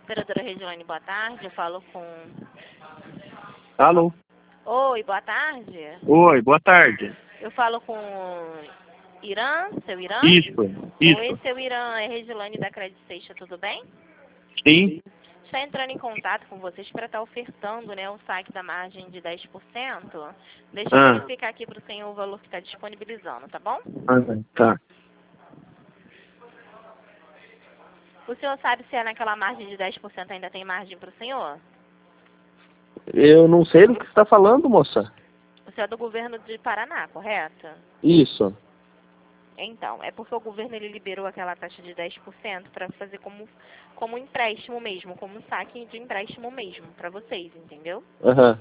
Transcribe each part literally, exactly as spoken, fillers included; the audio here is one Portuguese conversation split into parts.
Operadora Regiane, boa tarde. Eu falo com... Alô? Oi, boa tarde. Oi, boa tarde. Eu falo com Irã, seu Irã? Isso, isso. Oi, seu Irã, é Regiane da Credit Seixas, tudo bem? Sim. Está entrando em contato com vocês para estar ofertando, né, o saque da margem de dez por cento. Deixa eu Ah. verificar aqui para o senhor o valor que está disponibilizando, tá bom? Ah, tá. O senhor sabe se é naquela margem de dez por cento ainda tem margem para o senhor? Eu não sei do que você está falando, moça. O senhor é do governo de Paraná, correto? Isso. Então, é porque o governo ele liberou aquela taxa de dez por cento para fazer como, como empréstimo mesmo, como saque de empréstimo mesmo, para vocês, entendeu? Aham.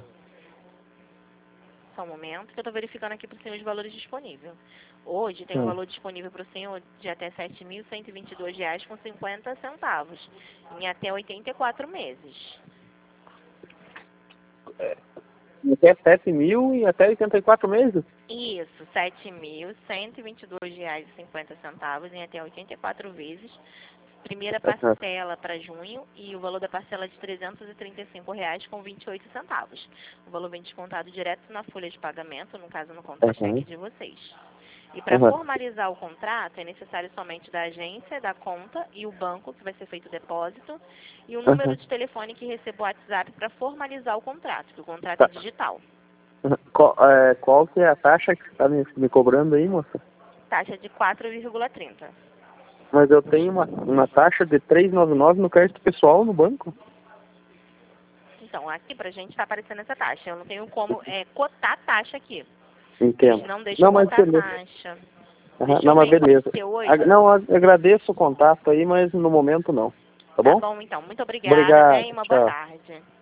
Só um momento que eu estou verificando aqui para o senhor os valores disponíveis. Hoje tem um Hum. valor disponível para o senhor de até sete mil cento e vinte e dois reais com cinquenta centavos, em até oitenta e quatro meses. Até sete mil e até oitenta e quatro meses? Isso, sete mil cento e vinte e dois reais e cinquenta centavos em até oitenta e quatro vezes. Primeira parcela para junho e o valor da parcela de trezentos e trinta e cinco reais com vinte e oito centavos. O valor vem descontado direto na folha de pagamento, no caso no contra-cheque de vocês. E para Uhum. formalizar o contrato é necessário somente da agência, da conta e o banco que vai ser feito o depósito e o número Uhum. de telefone que receba o WhatsApp para formalizar o contrato, que o contrato Tá. é digital. Uhum. Qual, é, qual que é a taxa que você está me, me cobrando aí, moça? Taxa de quatro vírgula trinta. Mas eu tenho uma, uma taxa de três reais e noventa e nove centavos no crédito pessoal no banco. Então, aqui pra gente tá aparecendo essa taxa. Eu não tenho como é, cotar a taxa aqui. Entendo. Eles não deixam Não, mas cotar a beleza. taxa. Uhum. Deixa Não, eu mas ver, pode beleza. ser hoje? Ag- Não, ag- agradeço o contato aí, mas no momento não. Tá Tá bom? bom, então. Muito obrigada, Obrigado. até e uma boa Tchau. tarde.